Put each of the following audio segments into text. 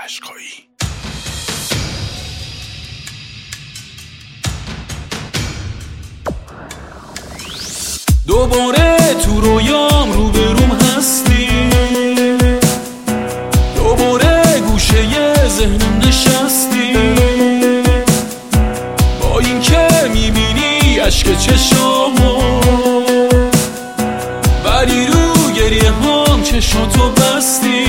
عشقایی. دوباره تو رویام روبروم هستی، دوباره گوشه ذهنم نشستی، با این که میبینی عشق چشامو، ولی رو گریه هم چشاتو بستی.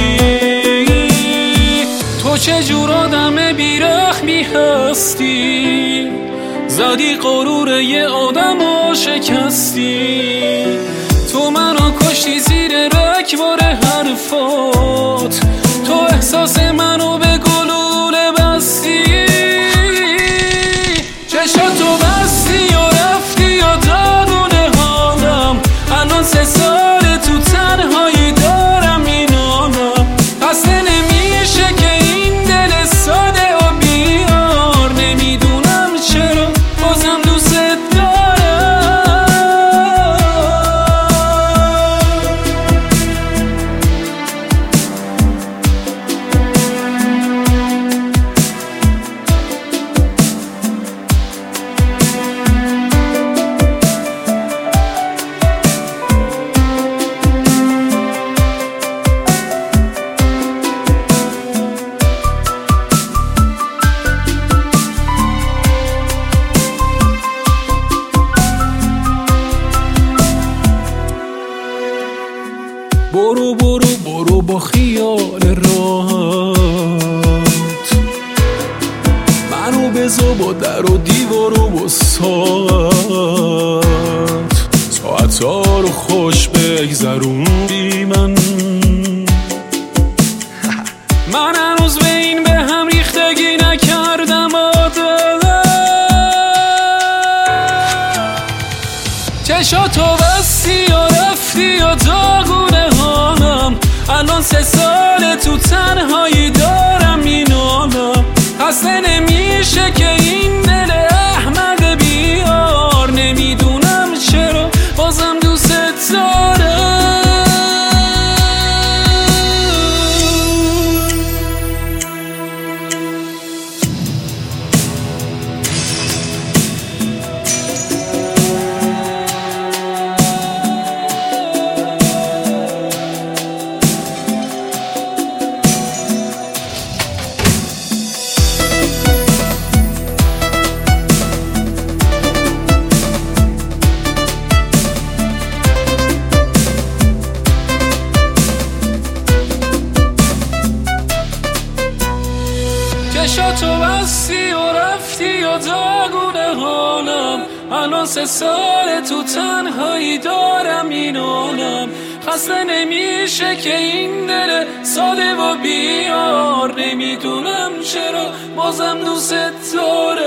تو چجور آدم بیرحمی هستی، زدی غرور یه آدمو شکستی. تو منو کشتی زیر رکبار حرفات، تو احساس منو به گلوله بستی. چشاتو بستی و رفتی و دادونه حالم، الان 3 ساله تو تنهایی دارم مینالم. اصلا نمیشه که این دل ساده و بیار، نمیدونم چرا بازم دوست دارم. برو برو برو با خیال راحت، منو بذار با در و دیوار و با ساعت‌ها رو خوش بگذروندی. من هنوز به این به هم ریختگی نکردم چشاتو بستی و رفتی و داغونه حالم، الان 3 ساله تو تنهایی دارم مینالم. اصلا نمیشه که این دل احمق بیار، نمیدونم چرا بازم دوست دارم. چشاتو بستی و رفتی و داغونه حالم، الان 3 ساله تو تنهایی دارم مینالم. خسته نمیشه که این دل ساده و بیار، نمیدونم چرا بازم دوست دارم.